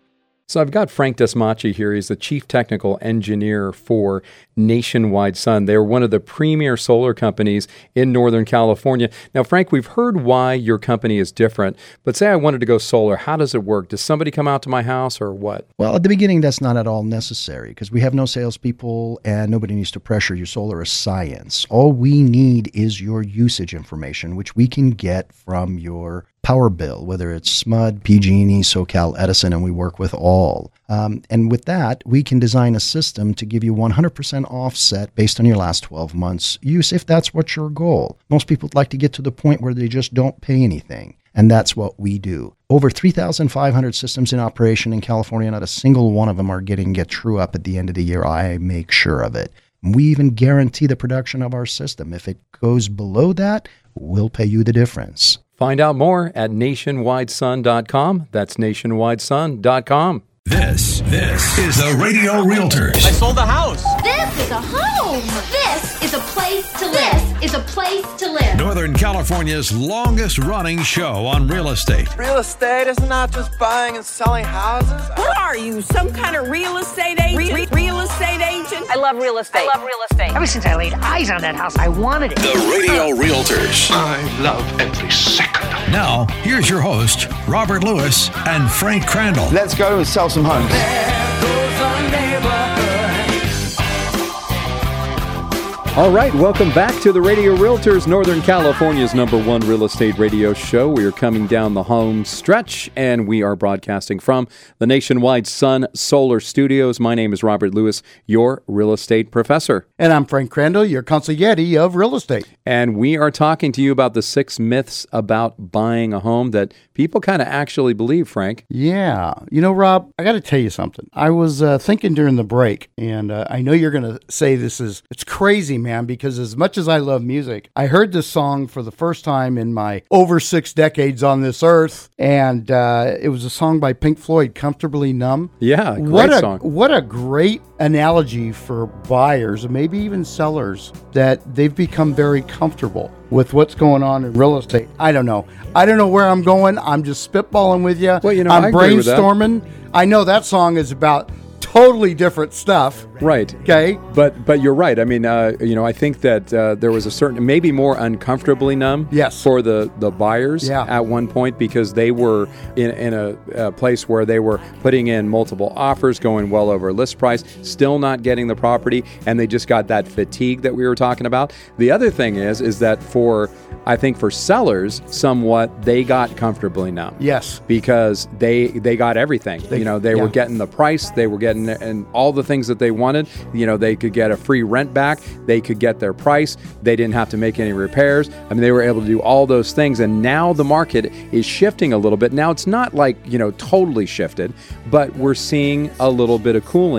L: So I've got Frank Desmachi here. He's the Chief Technical Engineer for Nationwide Sun. They're one of the premier solar companies in Northern California. Now, Frank, we've heard why your company is different, but say I wanted to go solar. How does it work? Does somebody come out to my house or what?
G: Well, at the beginning, that's not at all necessary because we have no salespeople and nobody needs to pressure you. Solar is science. All we need is your usage information, which we can get from your power bill, whether it's S M U D, P G and E, SoCal Edison, and we work with all. Um, and with that, we can design a system to give you one hundred percent offset based on your last twelve months use, if that's what your goal. Most people would like to get to the point where they just don't pay anything. And that's what we do. Over three thousand five hundred systems in operation in California. Not a single one of them are getting get true up at the end of the year. I make sure of it. We even guarantee the production of our system. If it goes below that, we'll pay you the difference.
L: Find out more at nationwide sun dot com. That's nationwide sun dot com.
A: This, this is the Radio Realtors.
D: I sold the house.
C: This is a home. This is a place to live. This is a place to live.
A: Northern California's longest running show on real estate.
D: Real estate is not just buying and selling houses.
E: What are you, some kind of real estate agent? Re- real estate agent?
H: I love real estate. I love real estate. Ever since I laid eyes on that house, I wanted it.
I: The Radio Realtors. I love every second.
A: Now, here's your host, Robert Lewis and Frank Crandall.
N: Let's go and sell some homes.
K: There goes our neighborhood.
L: All right, welcome back to the Radio Realtors, Northern California's number one real estate radio show. We are coming down the home stretch, and we are broadcasting from the Nationwide Sun Solar Studios. My name is Robert Lewis, your real estate professor.
M: And I'm Frank Crandall, your consigliere of real estate.
L: And we are talking to you about the six myths about buying a home that people kind of actually believe, Frank.
M: Yeah. You know, Rob, I got to tell you something. I was uh, thinking during the break, and uh, I know you're going to say this is, it's crazy, man, because as much as I love music, I heard this song for the first time in my over six decades on this earth, and uh, it was a song by Pink Floyd, Comfortably Numb.
L: Yeah, great
M: what a,
L: song.
M: What a great analogy for buyers, and maybe even sellers, that they've become very comfortable with what's going on in real estate. I don't know. I don't know where I'm going. I'm just spitballing with you.
L: Well, you know,
M: I'm
L: I agree with that.
M: brainstorming. I know that song is about totally different stuff.
L: Right.
M: Okay.
L: But but you're right. I mean, uh, you know, I think that uh, there was a certain, maybe more uncomfortably numb
M: yes.
L: for the, the buyers
M: yeah.
L: at one point, because they were in, in a, a place where they were putting in multiple offers, going well over list price, still not getting the property, and they just got that fatigue that we were talking about. The other thing is, is that for, I think for sellers, somewhat, they got comfortably numb.
M: Yes.
L: Because they they got everything. They, you know, they
M: yeah.
L: were getting the price, they were getting and all the things that they wanted. You know, they could get a free rent back, they could get their price, they didn't have to make any repairs. I mean, they were able to do all those things, and now the market is shifting a little bit. Now it's not like, you know, totally shifted, but we're seeing a little bit of cooling,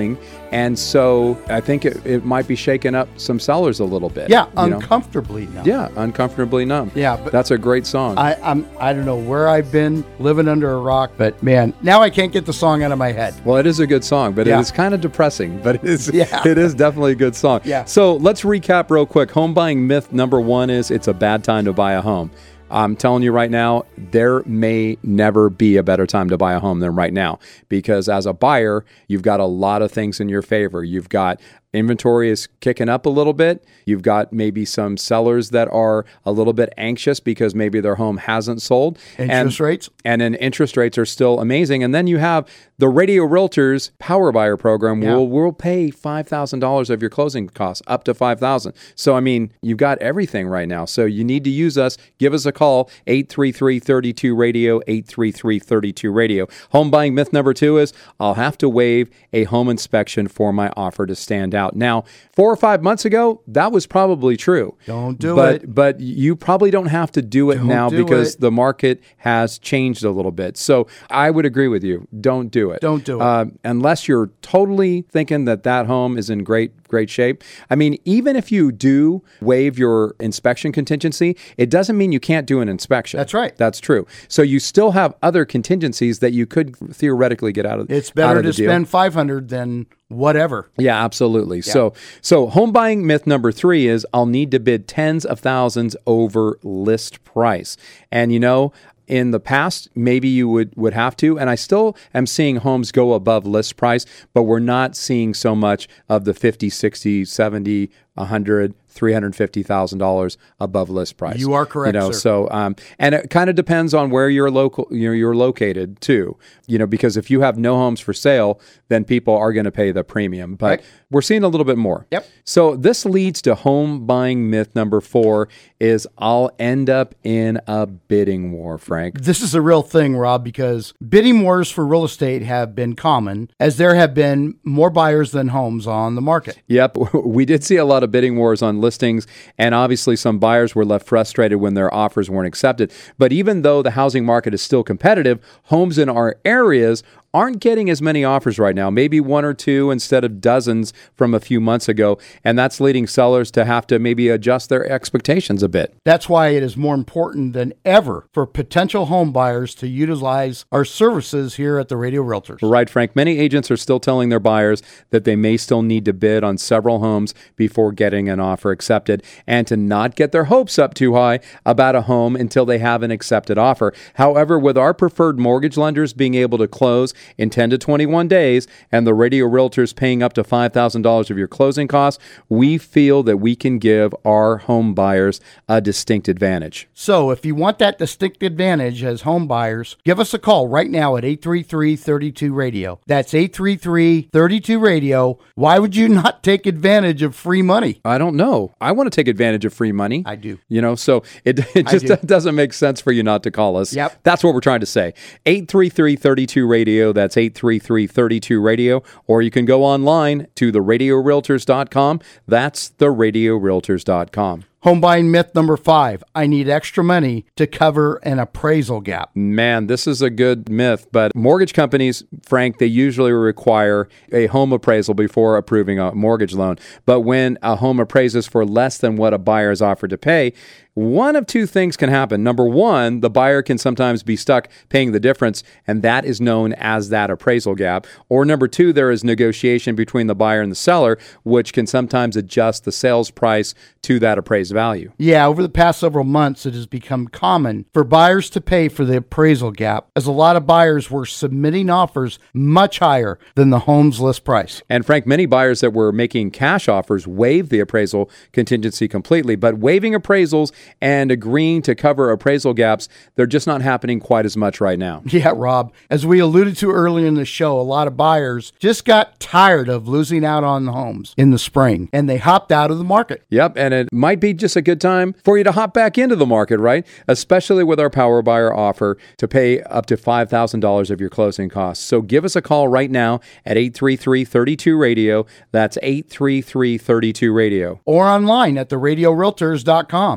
L: And so I think it, it might be shaking up some sellers a little bit.
M: Yeah,
L: you know?
M: uncomfortably numb.
L: Yeah, uncomfortably numb.
M: Yeah, but
L: that's a great song.
M: I, I'm I don't know where I've been living under a rock, but man, now I can't get the song out of my head.
L: Well, it is a good song, but
M: Yeah.
L: it is kind of depressing. But it is
M: Yeah.
L: it is definitely a good song.
M: Yeah.
L: So let's recap real quick. Home buying myth number one is it's a bad time to buy a home. I'm telling you right now, there may never be a better time to buy a home than right now, because as a buyer, you've got a lot of things in your favor. You've got inventory is kicking up a little bit. You've got maybe some sellers that are a little bit anxious because maybe their home hasn't sold.
M: Interest
L: and,
M: rates.
L: And then interest rates are still amazing. And then you have the Radio Realtors Power Buyer Program.
M: Yeah.
L: We'll, we'll pay five thousand dollars of your closing costs, up to five thousand dollars. So, I mean, you've got everything right now. So you need to use us. Give us a call, eight three three, three two radio, eight three three, three two radio. Home buying myth number two is I'll have to waive a home inspection for my offer to stand out. Now, four or five months ago, that was probably true.
M: Don't do
L: but,
M: it.
L: But you probably don't have to do it
M: Don't
L: now
M: do
L: because
M: it.
L: the market has changed a little bit. So I would agree with you. Don't do it.
M: Don't do it.
L: Uh, unless you're totally thinking that that home is in great, great shape. I mean, even if you do waive your inspection contingency, it doesn't mean you can't do an inspection.
M: That's right.
L: That's true. So you still have other contingencies that you could theoretically get out of.
M: It's
L: out
M: better
L: of
M: to
L: the deal.
M: spend five hundred than whatever.
L: Yeah, absolutely. So, so home buying myth number three is I'll need to bid tens of thousands over list price. And you know, in the past, maybe you would, would have to, and I still am seeing homes go above list price, but we're not seeing so much of the fifty, sixty, seventy, one hundred, three hundred fifty thousand dollars above list price.
M: You are correct,
L: You know,
M: sir.
L: so um, and it kind of depends on where you're local, you're, you're located too. You know, because if you have no homes for sale, then people are going to pay the premium. But
M: Right.
L: we're seeing a little bit more.
M: Yep.
L: So this leads to home buying myth number four is I'll end up in a bidding war, Frank.
M: This is a real thing, Rob, because bidding wars for real estate have been common as there have been more buyers than homes on the market.
L: Yep, we did see a lot of bidding wars on listings, and obviously some buyers were left frustrated when their offers weren't accepted. But even though the housing market is still competitive, homes in our areas aren't getting as many offers right now, maybe one or two instead of dozens from a few months ago, and that's leading sellers to have to maybe adjust their expectations a bit.
M: That's why it is more important than ever for potential home buyers to utilize our services here at the Radio Realtors.
L: Right, Frank. Many agents are still telling their buyers that they may still need to bid on several homes before getting an offer accepted and to not get their hopes up too high about a home until they have an accepted offer. However, with our preferred mortgage lenders being able to close in ten to twenty-one days and the Radio Realtors paying up to five thousand dollars of your closing costs, we feel that we can give our home buyers a distinct advantage.
M: So if you want that distinct advantage as home buyers, give us a call right now at eight three three, three two radio. That's eight three three, three two radio. Why would you not take advantage of free money?
L: I don't know. I want to take advantage of free money.
M: I do.
L: You know, so it, it just
M: do.
L: doesn't make sense for you not to call us.
M: Yep.
L: That's what we're trying to say. eight three three, three two radio. That's eight three three, three two radio. Or you can go online to the radio realtors dot com. That's the radio realtors dot com.
M: Home buying myth number five, I need extra money to cover an appraisal gap.
L: Man, this is a good myth, but mortgage companies, Frank, they usually require a home appraisal before approving a mortgage loan. But when a home appraises for less than what a buyer is offered to pay, one of two things can happen. Number one, the buyer can sometimes be stuck paying the difference, and that is known as that appraisal gap. Or number two, there is negotiation between the buyer and the seller, which can sometimes adjust the sales price to that appraised value.
M: Yeah, over the past several months, it has become common for buyers to pay for the appraisal gap, as a lot of buyers were submitting offers much higher than the home's list price.
L: And Frank, many buyers that were making cash offers waived the appraisal contingency completely, but waiving appraisals and agreeing to cover appraisal gaps, they're just not happening quite as much right now.
M: Yeah, Rob, as we alluded to earlier in the show, a lot of buyers just got tired of losing out on homes in the spring, and they hopped out of the market.
L: Yep, and it might be just a good time for you to hop back into the market, right? Especially with our Power Buyer offer to pay up to five thousand dollars of your closing costs. So give us a call right now at eight three three, three two radio. That's eight three three, three two radio.
M: Or online at the radio realtors dot com. That's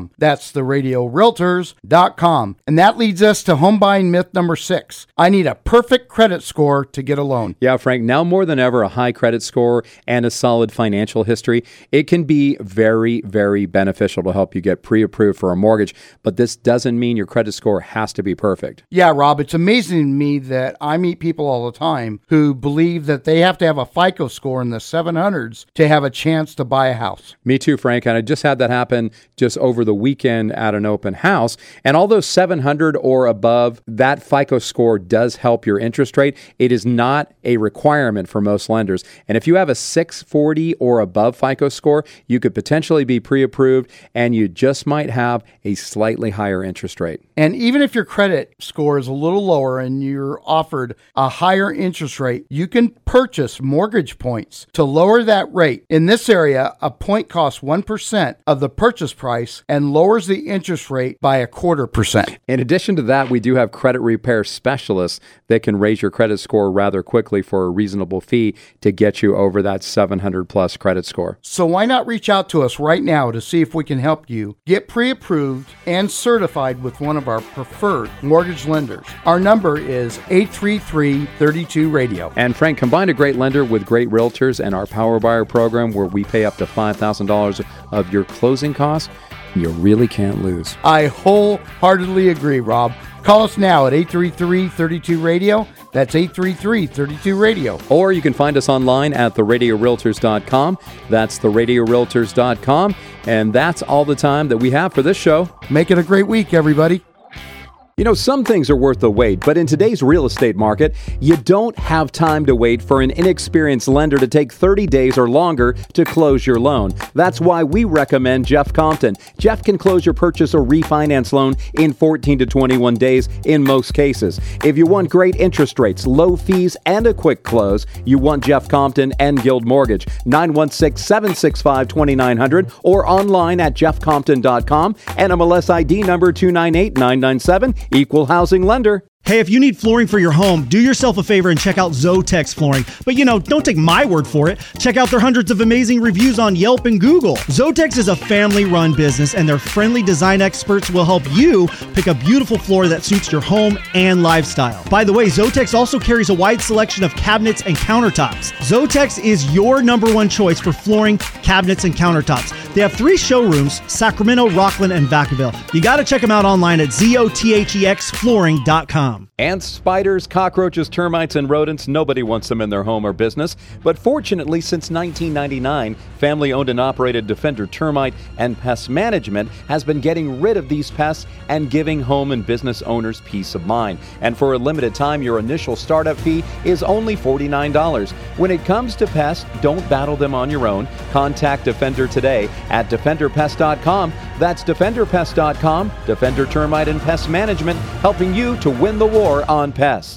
M: That's the radio realtors dot com. And that leads us to home buying myth number six. I need a perfect credit score to get a loan.
L: Yeah, Frank, now more than ever, a high credit score and a solid financial history, it can be very, very beneficial to help you get pre-approved for a mortgage. But this doesn't mean your credit score has to be perfect.
M: Yeah, Rob, it's amazing to me that I meet people all the time who believe that they have to have a FICO score in the seven hundreds to have a chance to buy a house.
L: Me too, Frank. And I just had that happen just over the weekend at an open house. And although seven hundred or above, that FICO score does help your interest rate. It is not a requirement for most lenders. And if you have a six forty or above FICO score, you could potentially be pre-approved and you just might have a slightly higher interest rate.
M: And even if your credit score is a little lower and you're offered a higher interest rate, you can purchase mortgage points to lower that rate. In this area, a point costs one percent of the purchase price and lowers the interest rate by a quarter percent.
L: In addition to that, we do have credit repair specialists that can raise your credit score rather quickly for a reasonable fee to get you over that seven hundred plus credit score.
M: So why not reach out to us right now to see if we can help you get pre-approved and certified with one of our preferred mortgage lenders. Our number is eight three three, three two, radio.
L: And Frank, combine a great lender with great realtors and our Power Buyer program where we pay up to five thousand dollars of your closing costs, you really can't lose.
M: I wholeheartedly agree, Rob. Call us now at eight three three, three two, radio. That's eight three three, three two, radio.
L: Or you can find us online at the radio realtors dot com. That's the radio realtors dot com. And that's all the time that we have for this show.
M: Make it a great week, everybody.
L: You know, some things are worth the wait, but in today's real estate market, you don't have time to wait for an inexperienced lender to take thirty days or longer to close your loan. That's why we recommend Jeff Compton. Jeff can close your purchase or refinance loan in fourteen to twenty-one days in most cases. If you want great interest rates, low fees, and a quick close, you want Jeff Compton and Guild Mortgage. nine one six, seven six five, two nine zero zero or online at jeff compton dot com. N M L S I D number two nine eight nine nine seven. Equal housing lender.
F: Hey, if you need flooring for your home, do yourself a favor and check out Zotex Flooring. But you know, don't take my word for it. Check out their hundreds of amazing reviews on Yelp and Google. Zotex is a family-run business, and their friendly design experts will help you pick a beautiful floor that suits your home and lifestyle. By the way, Zotex also carries a wide selection of cabinets and countertops. Zotex is your number one choice for flooring, cabinets, and countertops. They have three showrooms, Sacramento, Rockland, and Vacaville. You got to check them out online at zotex flooring dot com.
L: Ants, spiders, cockroaches, termites, and rodents, nobody wants them in their home or business. But fortunately, since nineteen ninety-nine, family-owned and operated Defender Termite and Pest Management has been getting rid of these pests and giving home and business owners peace of mind. And for a limited time, your initial startup fee is only forty-nine dollars. When it comes to pests, don't battle them on your own. Contact Defender today at defender pest dot com. That's defender pest dot com. Defender Termite and Pest Management, helping you to win the war on pests.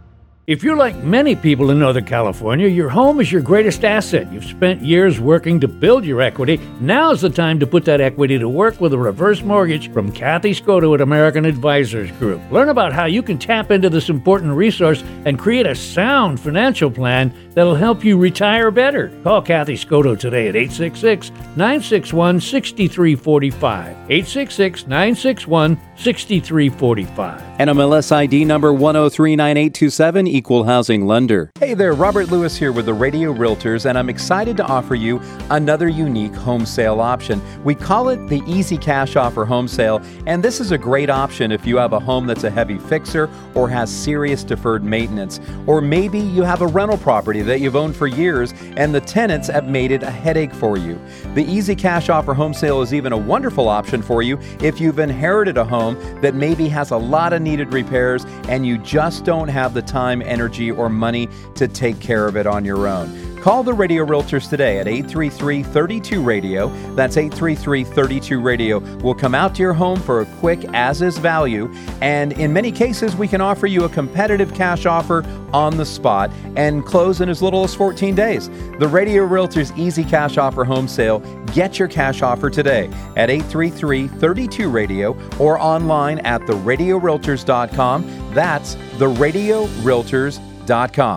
J: If you're like many people in Northern California, your home is your greatest asset. You've spent years working to build your equity. Now's the time to put that equity to work with a reverse mortgage from Kathy Scotto at American Advisors Group. Learn about how you can tap into this important resource and create a sound financial plan that'll help you retire better. Call Kathy Scotto today at eight six six, nine six one, six three four five. eight six six, nine six one, six three four five.
L: N M L S I D number one oh three nine eight two seven, Equal Housing Lender. Hey there, Robert Lewis here with the Radio Realtors, and I'm excited to offer you another unique home sale option. We call it the Easy Cash Offer Home Sale, and this is a great option if you have a home that's a heavy fixer or has serious deferred maintenance. Or maybe you have a rental property that you've owned for years and the tenants have made it a headache for you. The Easy Cash Offer Home Sale is even a wonderful option for you if you've inherited a home that maybe has a lot of needed repairs and you just don't have the time, energy, or money to take care of it on your own. Call the Radio Realtors today at eight three three, three two, radio. That's eight three three, three two, radio. We'll come out to your home for a quick as-is value, and in many cases, we can offer you a competitive cash offer on the spot and close in as little as fourteen days. The Radio Realtors Easy Cash Offer Home Sale. Get your cash offer today at eight three three, three two, radio or online at the radio realtors dot com. That's the radio realtors dot com.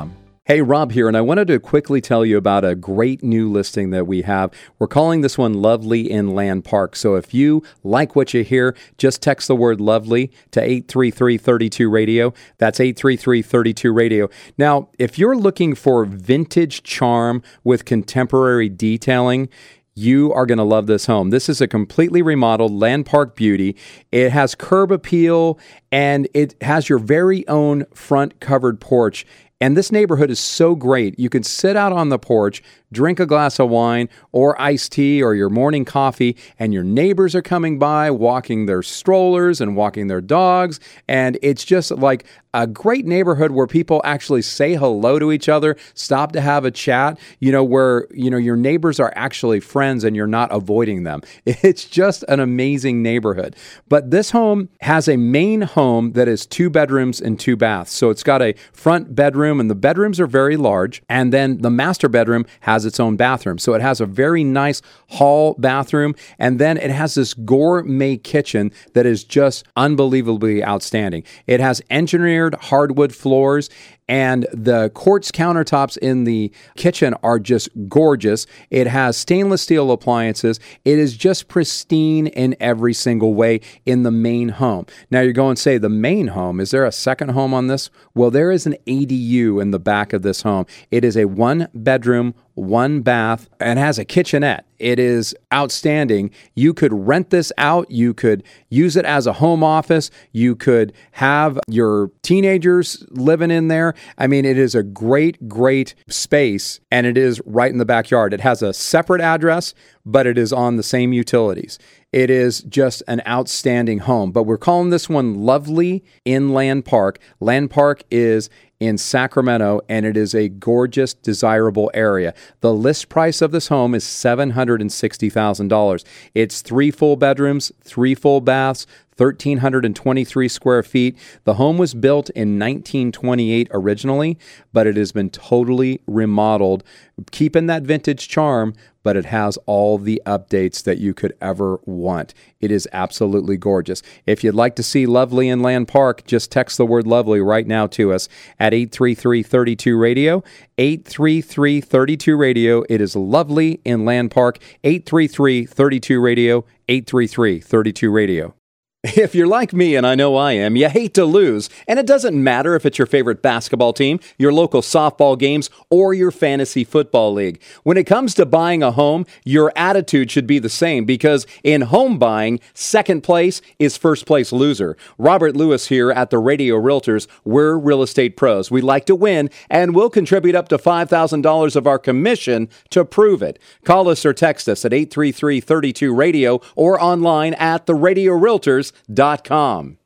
L: Hey, Rob here, and I wanted to quickly tell you about a great new listing that we have. We're calling this one Lovely in Land Park. So if you like what you hear, just text the word lovely to eight three three, three two radio. That's eight three three, three two radio. Now, if you're looking for vintage charm with contemporary detailing, you are going to love this home. This is a completely remodeled land park beauty. It has curb appeal, and it has your very own front covered porch. And this neighborhood is so great. You can sit out on the porch, drink a glass of wine or iced tea or your morning coffee, and your neighbors are coming by walking their strollers and walking their dogs. And it's just like a great neighborhood where people actually say hello to each other, stop to have a chat, you know, where, you know, your neighbors are actually friends and you're not avoiding them. It's just an amazing neighborhood. But this home has a main home that is two bedrooms and two baths. So it's got a front bedroom, and the bedrooms are very large. And then the master bedroom has its own bathroom. So it has a very nice hall bathroom. And then it has this gourmet kitchen that is just unbelievably outstanding. It has engineered hardwood floors, and the quartz countertops in the kitchen are just gorgeous. It has stainless steel appliances. It is just pristine in every single way in the main home. Now you're going to say, the main home, is there a second home on this? Well, there is an A D U in the back of this home. It is a one bedroom, one bath, and has a kitchenette. It is outstanding. You could rent this out. You could use it as a home office. You could have your teenagers living in there. I mean, it is a great, great space, and it is right in the backyard. It has a separate address, but it is on the same utilities. It is just an outstanding home, but we're calling this one Lovely in Land Park. Land Park is in Sacramento, and it is a gorgeous, desirable area. The list price of this home is seven hundred sixty thousand dollars. It's three full bedrooms, three full baths, one thousand three hundred twenty-three square feet. The home was built in nineteen twenty-eight originally, but it has been totally remodeled, keeping that vintage charm, but it has all the updates that you could ever want. It is absolutely gorgeous. If you'd like to see Lovely in Land Park, just text the word lovely right now to us at eight three three, three two radio, eight three three, three two radio. It is Lovely in Land Park, eight three three, three two radio, eight three three, three two radio. If you're like me, and I know I am, you hate to lose. And it doesn't matter if it's your favorite basketball team, your local softball games, or your fantasy football league. When it comes to buying a home, your attitude should be the same, because in home buying, second place is first place loser. Robert Lewis here at the Radio Realtors. We're real estate pros. We like to win, and we'll contribute up to five thousand dollars of our commission to prove it. Call us or text us at eight three three, three two radio or online at the radio realtors dot com.